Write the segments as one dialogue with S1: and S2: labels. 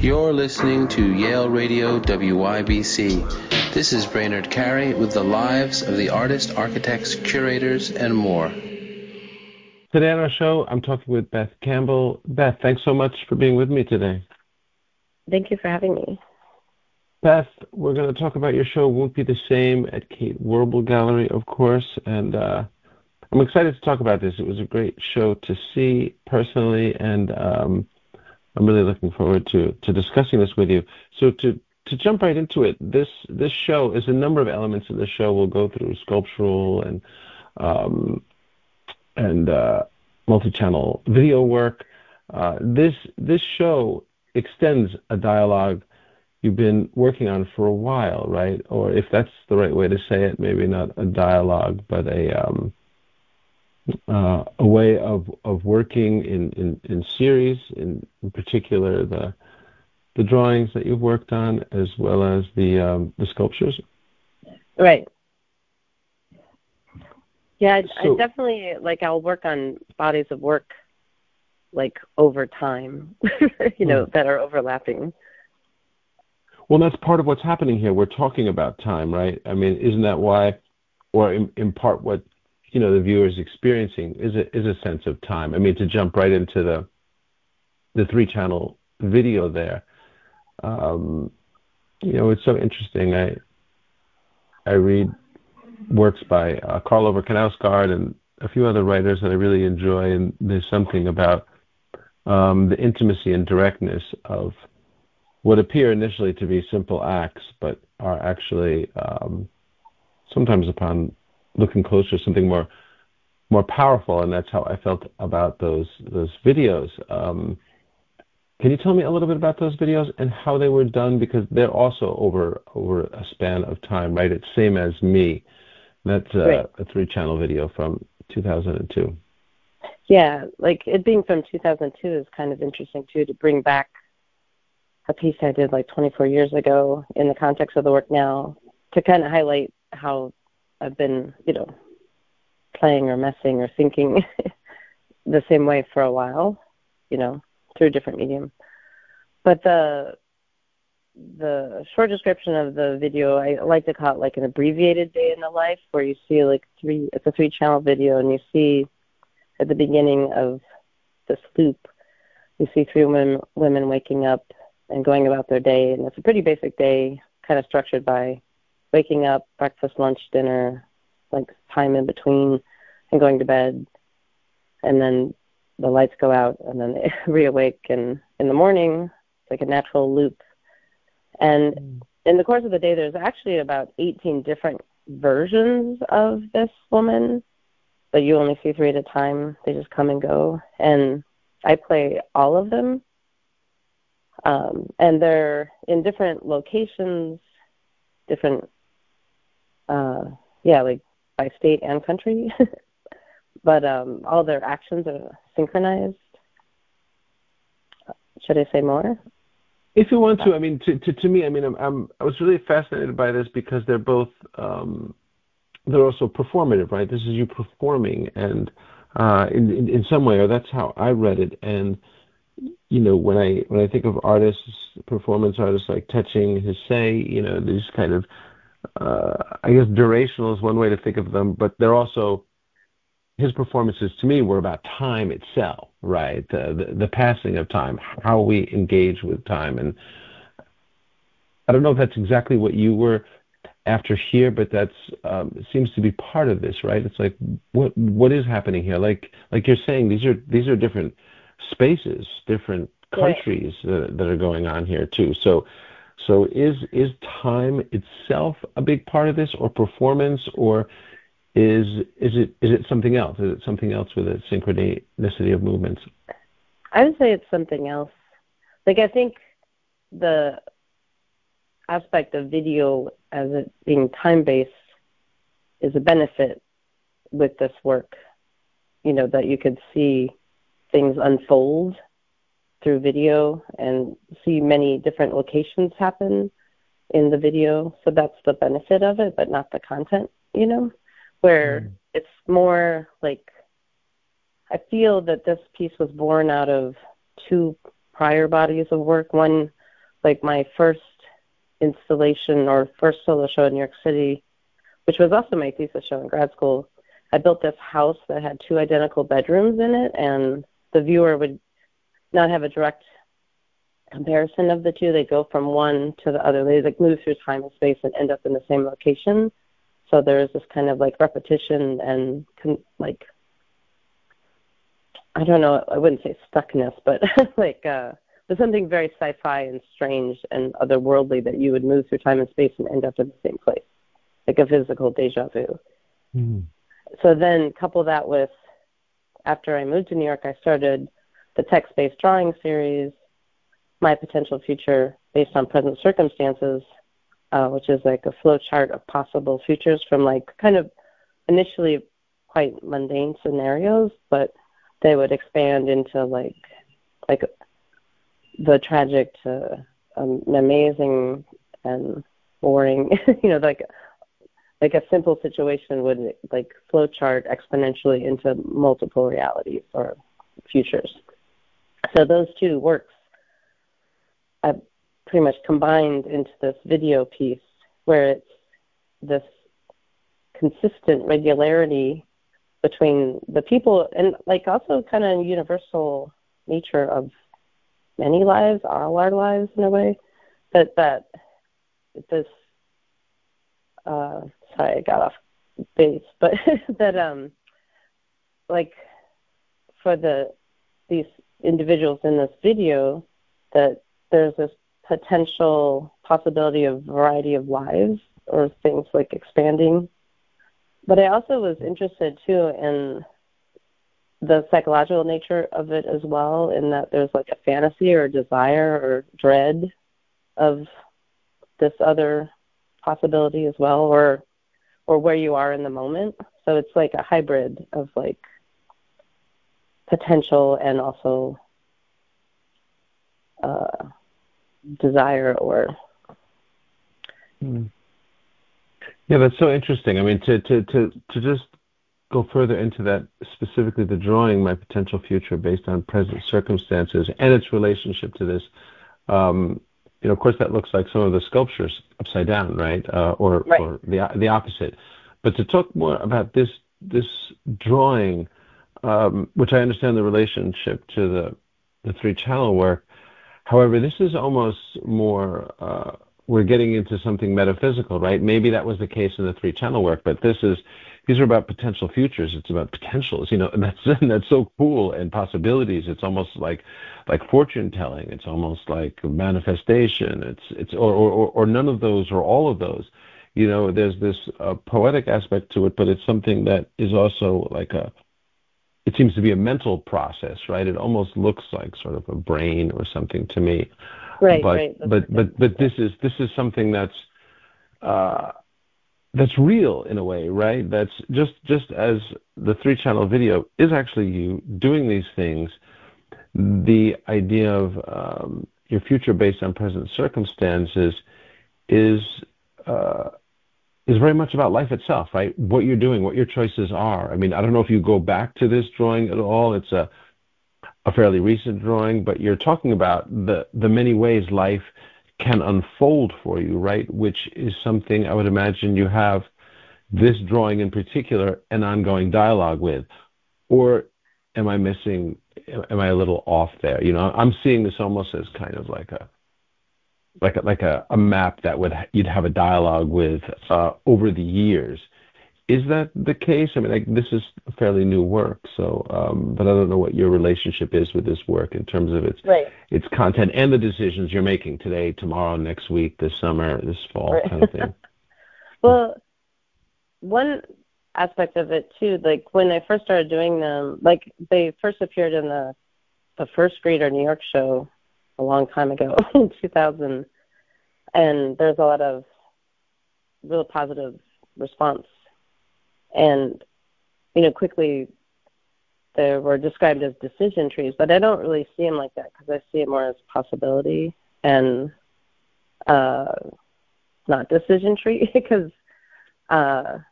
S1: You're listening to Yale Radio WYBC. This is Brainerd Carey with the lives of the artists, architects, curators, and more.
S2: Today on our show, I'm talking with Beth Campbell. Beth, thanks so much for being with me today.
S3: Thank you for having me.
S2: Beth, we're going to talk about your show Won't Be the Same at Kate Warble Gallery, of course, and I'm excited to talk about this. It was a great show to see personally, and I'm really looking forward to discussing this with you. So to jump right into it, this show is a number of elements of the show. We'll go through sculptural and multi-channel video work. This show extends a dialogue you've been working on for a while, right? Or if that's the right way to say it, maybe not a dialogue, but a way of working in series, in particular the drawings that you've worked on, as well as the sculptures.
S3: Right. Yeah, I definitely, I'll work on bodies of work, over time, that are overlapping.
S2: Well, that's part of what's happening here. We're talking about time, right? I mean, isn't that why, or in part what, the viewer is experiencing is a sense of time. I mean, to jump right into the 3-channel video there, it's so interesting. I read works by Karl Ove Knausgaard and a few other writers that I really enjoy, and there's something about the intimacy and directness of what appear initially to be simple acts, but are actually sometimes, upon looking closer, something more powerful, and that's how I felt about those videos. Can you tell me a little bit about those videos and how they were done? Because they're also over a span of time, right? It's Same as Me. That's a 3-channel video from 2002.
S3: Yeah, it being from 2002 is kind of interesting too, to bring back a piece I did 24 years ago in the context of the work now, to kind of highlight how I've been, playing or messing or thinking the same way for a while, through a different medium. But the short description of the video, I like to call it an abbreviated day in the life, where you see it's a 3-channel video, and you see at the beginning of this loop, you see 3 women waking up and going about their day, and it's a pretty basic day, kind of structured by waking up, breakfast, lunch, dinner, time in between, and going to bed, and then the lights go out, and then they reawake, and in the morning, it's a natural loop. And in the course of the day, there's actually about 18 different versions of this woman, but you only see 3 at a time. They just come and go, and I play all of them, and they're in different locations, different, by state and country, but all their actions are synchronized. Should I say more?
S2: If you want to, I mean, to me, I mean, I was really fascinated by this because they're both, they're also performative, right? This is you performing, and in some way, or that's how I read it. And when I think of artists, performance artists like Tetching Hsieh, these kind of, I guess durational is one way to think of them, but they're also, his performances to me were about time itself, right? The passing of time, how we engage with time. And I don't know if that's exactly what you were after here, but that's seems to be part of this, right? It's what is happening here? Like you're saying, these are different spaces, different countries that are going on here too. So is time itself a big part of this, or performance, or is it something else? Is it something else with a synchronicity of movements?
S3: I would say it's something else. I think the aspect of video as it being time-based is a benefit with this work, that you could see things unfold through video and see many different locations happen in the video. So that's the benefit of it, but not the content, where it's more I feel that this piece was born out of 2 prior bodies of work. One like my first installation or first solo show in New York City, which was also my thesis show in grad school. I built this house that had 2 identical bedrooms in it, and the viewer would not have a direct comparison of the 2. They go from one to the other. They like move through time and space and end up in the same location. So there's this kind of like repetition and like, I don't know, I wouldn't say stuckness, but like there's something very sci-fi and strange and otherworldly that you would move through time and space and end up in the same place, like a physical deja vu.
S2: Mm.
S3: So then couple that with, after I moved to New York, I started the text-based drawing series, My Potential Future Based on Present Circumstances, which is like a flow chart of possible futures from like kind of initially quite mundane scenarios, but they would expand into like the tragic to amazing and boring, like a simple situation would like flow chart exponentially into multiple realities or futures. So those 2 works I pretty much combined into this video piece where it's this consistent regularity between the people and like also kind of universal nature of many lives, all our lives in a way, that this sorry, I got off base, but that like for these individuals in this video, that there's this potential possibility of variety of lives or things like expanding. But I also was interested too in the psychological nature of it as well, in that there's like a fantasy or desire or dread of this other possibility as well, or where you are in the moment. So it's like a hybrid of like potential and also desire or.
S2: Yeah, that's so interesting. I mean, to just go further into that, specifically the drawing, My Potential Future Based on Present Circumstances, and its relationship to this. Of course, that looks like some of the sculptures upside down, right? Or the opposite. But to talk more about this drawing, which I understand the relationship to the 3-channel work. However, this is almost more, we're getting into something metaphysical, right? Maybe that was the case in the 3-channel work, but these are about potential futures. It's about potentials, and that's so cool, and possibilities. It's almost like fortune telling. It's almost like manifestation. It's or none of those or all of those. There's this poetic aspect to it, but it's something that is also like it seems to be a mental process, right? It almost looks like sort of a brain or something to me.
S3: Right,
S2: but,
S3: right.
S2: But this is something that's real in a way, right? That's just as the 3-channel video is actually you doing these things. The idea of your future based on present circumstances is very much about life itself, right? What you're doing, what your choices are. I mean, I don't know if you go back to this drawing at all. It's a fairly recent drawing, but you're talking about the many ways life can unfold for you, right? Which is something I would imagine you have this drawing in particular an ongoing dialogue with. Or am I missing, am I a little off there? I'm seeing this almost as kind of like a map that you'd have a dialogue with over the years. Is that the case? I mean, this is fairly new work, so but I don't know what your relationship is with this work in terms of its content and the decisions you're making today, tomorrow, next week, this summer, this fall, kind of thing.
S3: Well, one aspect of it too, like when I first started doing them, like they first appeared in the first Greater New York show a long time ago, in 2000, and there's a lot of real positive response. And, quickly they were described as decision trees, but I don't really see them like that because I see it more as possibility and not decision tree because I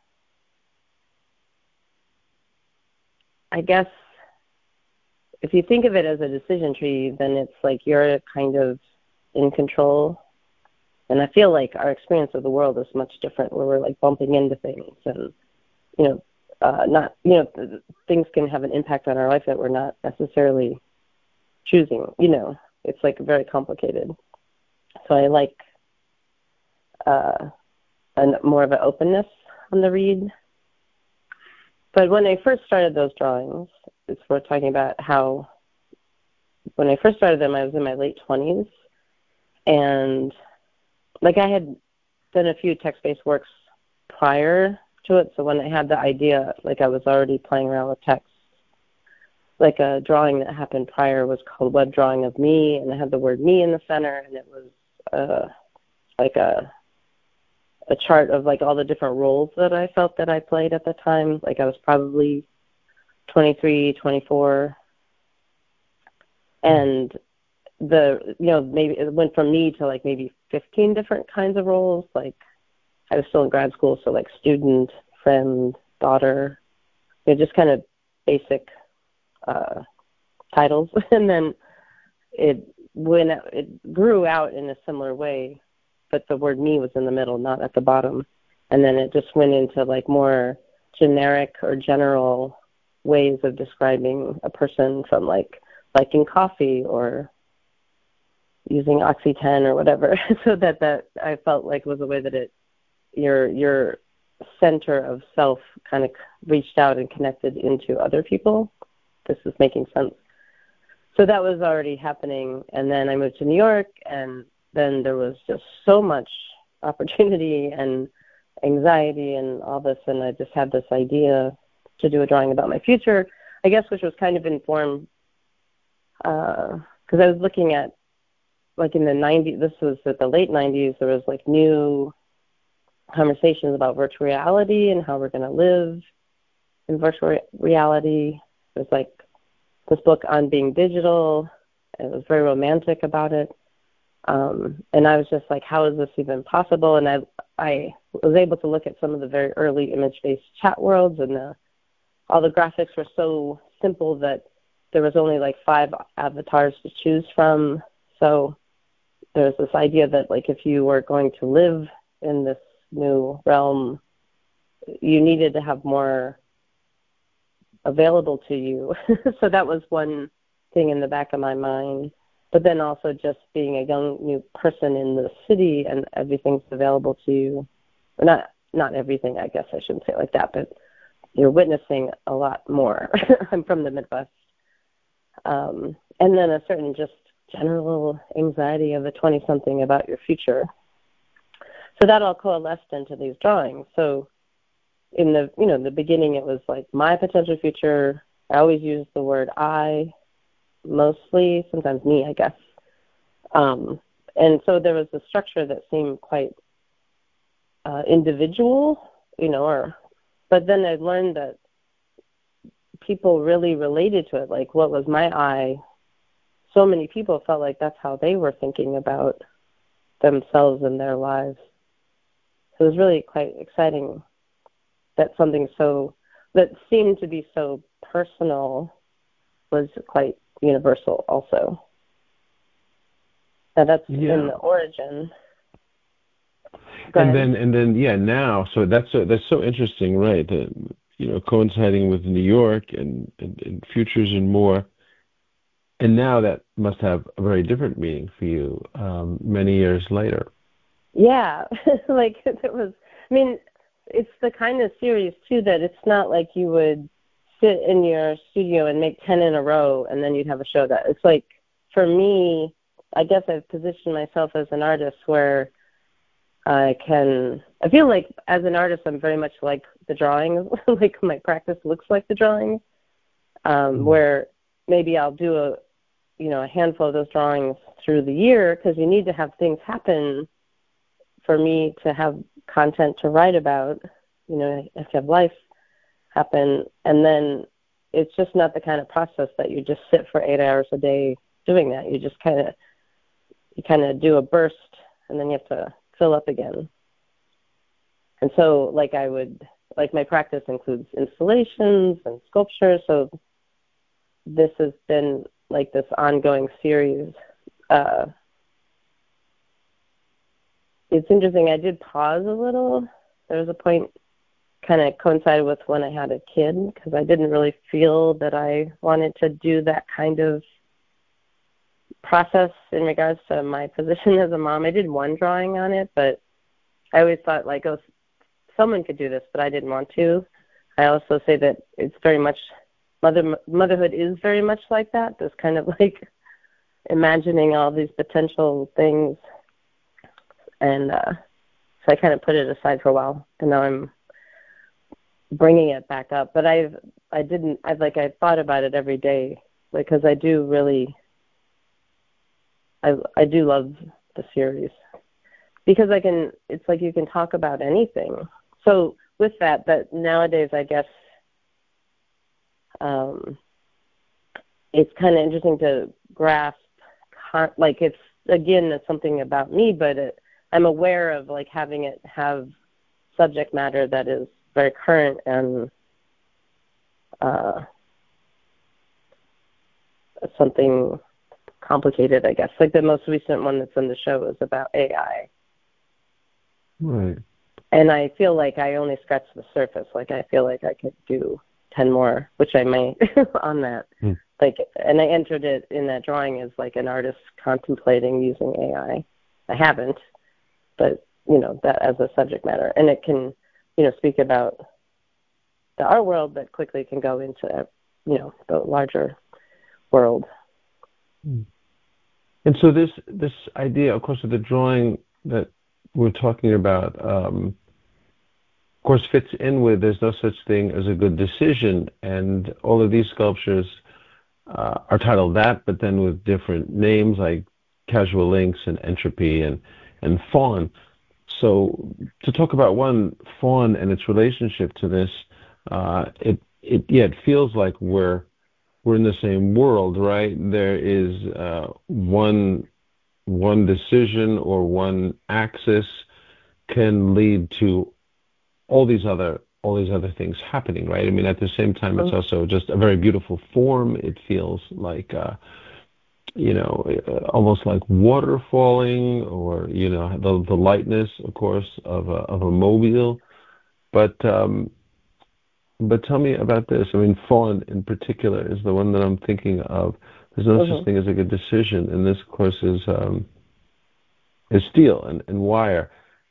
S3: guess if you think of it as a decision tree, then it's like you're kind of in control. And I feel like our experience of the world is much different, where we're like bumping into things, and not things can have an impact on our life that we're not necessarily choosing. It's like very complicated. So I like more of an openness on the read. But when I first started those drawings, it's worth talking about how when I first started them, I was in my late 20s, and like I had done a few text-based works prior to it. So when I had the idea, like I was already playing around with text. Like a drawing that happened prior was called Web Drawing of Me, and it had the word me in the center, and it was like a chart of like all the different roles that I felt that I played at the time. Like I was probably 23, 24, and maybe it went from me to like maybe 15 different kinds of roles. Like I was still in grad school, so like student, friend, daughter, just kind of basic titles. And then it grew out in a similar way, but the word me was in the middle, not at the bottom. And then it just went into like more generic or general ways of describing a person, from like liking coffee or using Oxy-10 or whatever. So that I felt like was a way that your center of self kind of reached out and connected into other people. This is making sense. So that was already happening. And then I moved to New York, and then there was just so much opportunity and anxiety and all this. And I just had this idea to do a drawing about my future, I guess, which was kind of informed because I was looking at, like in the 90s, this was at the late 90s, there was like new conversations about virtual reality and how we're going to live in virtual reality. There's like this book On Being Digital. It was very romantic about it. And I was just like, how is this even possible? And I was able to look at some of the very early image-based chat worlds, and all the graphics were so simple that there was only like 5 avatars to choose from. So there's this idea that like if you were going to live in this new realm, you needed to have more available to you. So that was one thing in the back of my mind. But then also just being a young new person in the city and everything's available to you. Or not everything, I guess I shouldn't say it like that, but you're witnessing a lot more. I'm from the Midwest. And then a certain just general anxiety of a 20-something about your future. So that all coalesced into these drawings. So in the beginning, it was like my potential future. I always use the word I, mostly, sometimes me, I guess. And so there was a structure that seemed quite individual, but then I learned that people really related to it. Like, what was my I? So many people felt like that's how they were thinking about themselves and their lives. So it was really quite exciting that something that seemed to be so personal was quite universal also. Now that's in the origin.
S2: And then now, so that's so interesting, right? Coinciding with New York and futures and more. And now that must have a very different meaning for you many years later.
S3: Yeah, like it was, it's the kind of series, too, that it's not like you would sit in your studio and make 10 in a row and then you'd have a show. That it's like, for me, I guess I've positioned myself as an artist where I feel like as an artist, I'm very much like the drawings, like my practice looks like the drawings, where maybe I'll do a handful of those drawings through the year, because you need to have things happen for me to have content to write about. I have to have life happen, and then it's just not the kind of process that you just sit for 8 hours a day doing that. You just kind of do a burst, and then you have to fill up again. And so my practice includes installations and sculpture, so this has been like this ongoing series it's interesting. I did pause a little. There was a point kind of coincided with when I had a kid because I didn't really feel that I wanted to do that kind of process in regards to my position as a mom. I did one drawing on it, but I always thought like, oh, someone could do this, but I didn't want to. I also say that it's very much, motherhood is very much like that. This kind of like imagining all these potential things. And so I kind of put it aside for a while, and now I'm bringing it back up. But I thought about it every day because I do really, I do love the series because it's like you can talk about anything. So with that nowadays, I guess, it's kind of interesting to grasp, it's something about me, but I'm aware of like having it have subject matter that is very current and something complicated, I guess. Like the most recent one that's in the show is about AI.
S2: Right.
S3: And I feel like I only scratched the surface. Like I feel like I could do 10 more, which I may on that. Like, and I entered it in that drawing as like an artist contemplating using AI. I haven't, but that as a subject matter, and it can, speak about the art world, but quickly can go into, the larger world.
S2: And so this idea, of course, of the drawing that we're talking about, of course, fits in with there's no such thing as a good decision, and all of these sculptures are titled that, but then with different names like Casual Links and Entropy and Fawn. So to talk about one, Fawn, and its relationship to this, it feels like we're in the same world, right? There is one decision or one axis can lead to all these other things happening, right? I mean, at the same time, it's also just a very beautiful form. It feels like almost like water falling, or the lightness, of course, of a mobile. But tell me about this. I mean, Fawn in particular is the one that I'm thinking of. There's no such thing as a good decision, and this, of course, is steel and wire.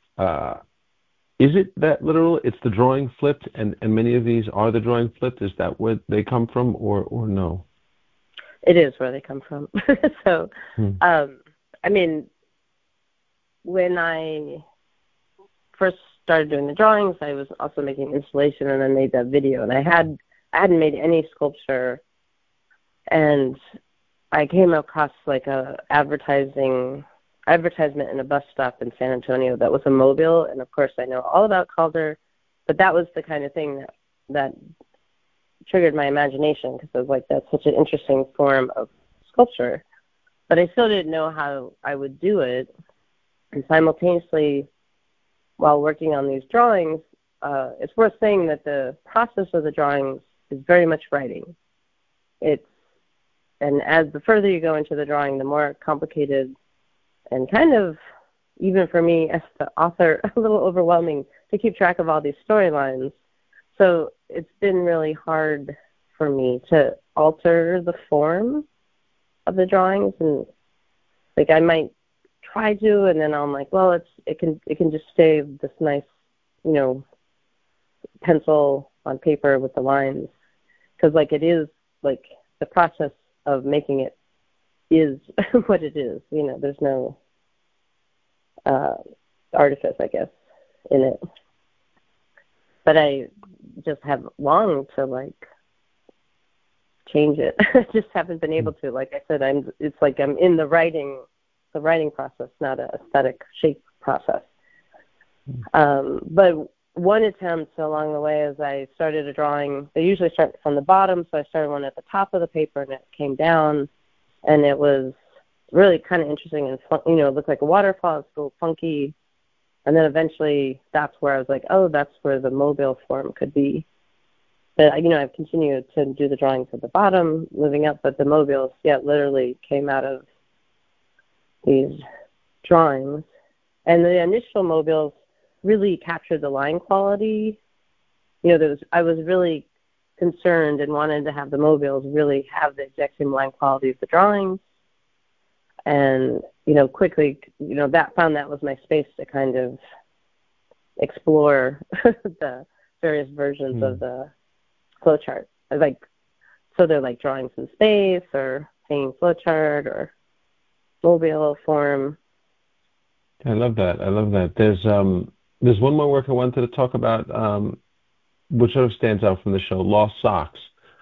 S2: Is it that literal? It's the drawing flipped, and many of these are the drawing flipped. Is that where they come from, or no?
S3: It is where they come from. So, I mean, when I first started doing the drawings, I was also making installation, and I made that video. And I hadn't made any sculpture, and I came across like a advertisement in a bus stop in San Antonio that was a mobile. And of course, I know all about Calder, but that was the kind of thing that triggered my imagination, because I was like, that's such an interesting form of sculpture. But I still didn't know how I would do it. And simultaneously, while working on these drawings, it's worth saying that the process of the drawings is very much writing. And as the further you go into the drawing, the more complicated and kind of, even for me as the author, a little overwhelming to keep track of all these storylines. So it's been really hard for me to alter the form of the drawings, and like I might try to, and then I'm like, well, it can just stay this nice, pencil on paper with the lines, because like it is like the process of making it is what it is. There's no artifice, I guess, in it. But I just have longed to like change it. I just haven't been able to. Like I said, it's like I'm in the writing process, not an aesthetic shape process. But one attempt along the way, as I started a drawing, they usually start from the bottom, so I started one at the top of the paper, and it came down, and it was really kind of interesting, and it looked like a waterfall. It's a little funky. And then eventually that's where I was like, oh, that's where the mobile form could be. But, I've continued to do the drawings at the bottom, moving up, but the mobiles, literally came out of these drawings. And the initial mobiles really captured the line quality. I was really concerned and wanted to have the mobiles really have the exact same line quality of the drawings. And, quickly, that was my space to kind of explore the various versions of the flowchart. So they're like drawings in space or hanging flowchart or mobile form.
S2: I love that. There's one more work I wanted to talk about, which sort of stands out from the show, Lost Socks,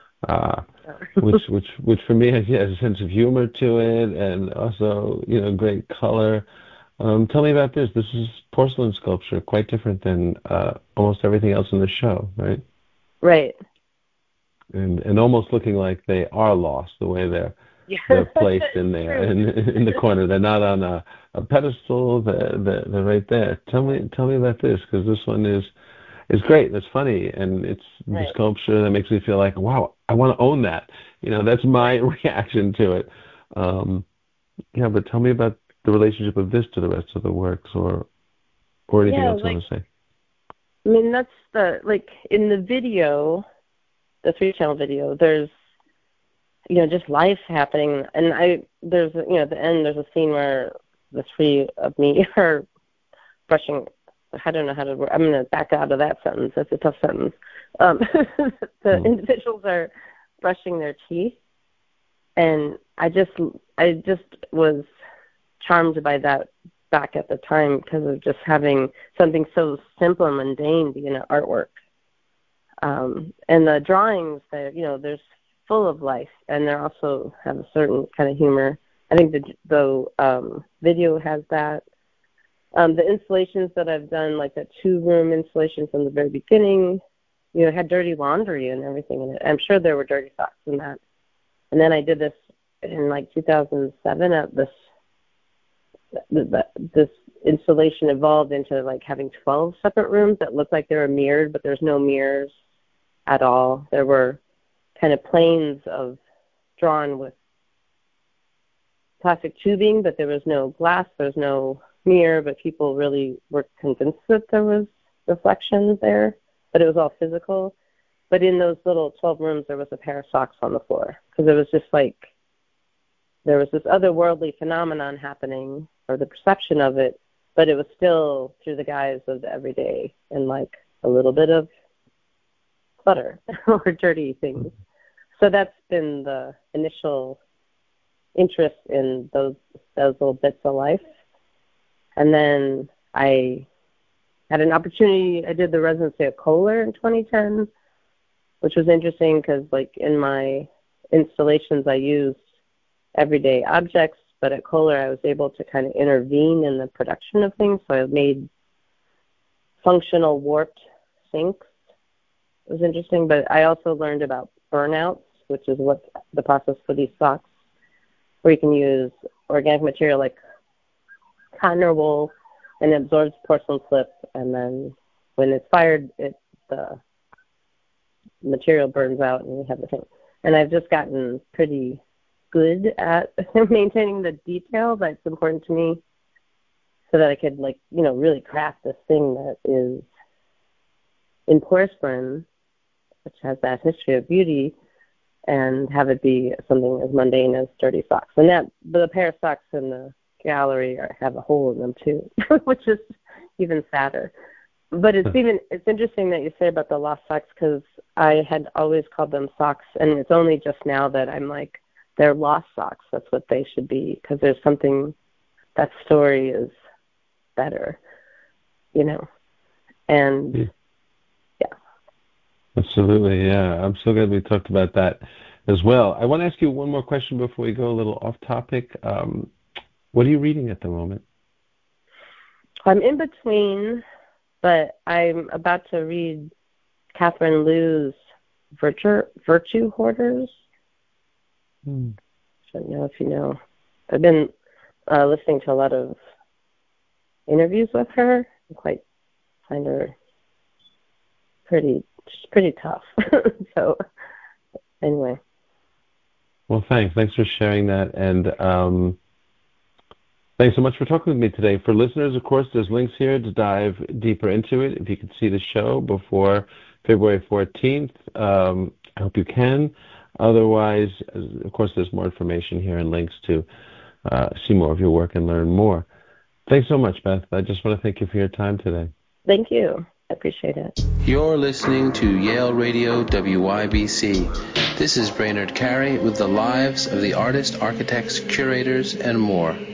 S2: which for me has a sense of humor to it, and also great color. Tell me about this. This is porcelain sculpture, quite different than almost everything else in the show, right?
S3: Right.
S2: And almost looking like they are lost the way they're placed in there in the corner. They're not on a pedestal. They're right there. Tell me about this, because this one is great. It's funny, and it's the sculpture that makes me feel like, wow, I want to own that. That's my reaction to it. But tell me about the relationship of this to the rest of the works, or anything else you want to say.
S3: I mean, that's in the video, the 3-channel video, there's just life happening, and there's at the end there's a scene where the three of me are brushing. I don't know how to work. I'm going to back out of that sentence. That's a tough sentence. The individuals are brushing their teeth, and I just was charmed by that back at the time, because of just having something so simple and mundane be an artwork. And the drawings, there's full of life, and they also have a certain kind of humor. I think the video has that. The installations that I've done, like that 2-room installation from the very beginning, it had dirty laundry and everything in it. I'm sure there were dirty socks in that. And then I did this in 2007 at this installation evolved into having 12 separate rooms that looked like they were mirrored, but there's no mirrors at all. There were kind of planes drawn with plastic tubing, but there was no glass, there was no mirror, but people really were convinced that there was reflections there, but it was all physical. But in those little 12 rooms, there was a pair of socks on the floor, because it was just there was this otherworldly phenomenon happening, or the perception of it, but it was still through the guise of the everyday and a little bit of clutter or dirty things. So that's been the initial interest in those little bits of life. And then I had an opportunity. I did the residency at Kohler in 2010, which was interesting because, in my installations, I used everyday objects, but at Kohler, I was able to kind of intervene in the production of things. So I made functional warped sinks. It was interesting, but I also learned about burnouts, which is what the process for these socks, where you can use organic material like cotton or wool, and it absorbs porcelain slip, and then when it's fired, the material burns out, and you have the thing. And I've just gotten pretty good at maintaining the detail that's important to me, so that I could really craft this thing that is in porcelain, which has that history of beauty, and have it be something as mundane as dirty socks. And the pair of socks in the gallery have a hole in them too, which is even sadder. But it's interesting that you say about the lost socks, because I had always called them socks, and it's only just now that I'm they're lost socks. That's what they should be, because there's something, that story is better, and yeah.
S2: Absolutely, yeah. I'm so glad we talked about that as well. I want to ask you one more question before we go a little off topic. What are you reading at the moment?
S3: I'm in between, but I'm about to read Catherine Liu's Virtue Hoarders. I don't know if you know. I've been listening to a lot of interviews with her. I find her pretty tough. So anyway.
S2: Well, thanks. Thanks for sharing that. And Thanks so much for talking with me today. For listeners, of course, there's links here to dive deeper into it. If you could see the show before February 14th, I hope you can. Otherwise, of course, there's more information here and links to see more of your work and learn more. Thanks so much, Beth. I just want to thank you for your time today.
S3: Thank you. I appreciate it.
S1: You're listening to Yale Radio WYBC. This is Brainerd Carey with the lives of the artists, architects, curators, and more.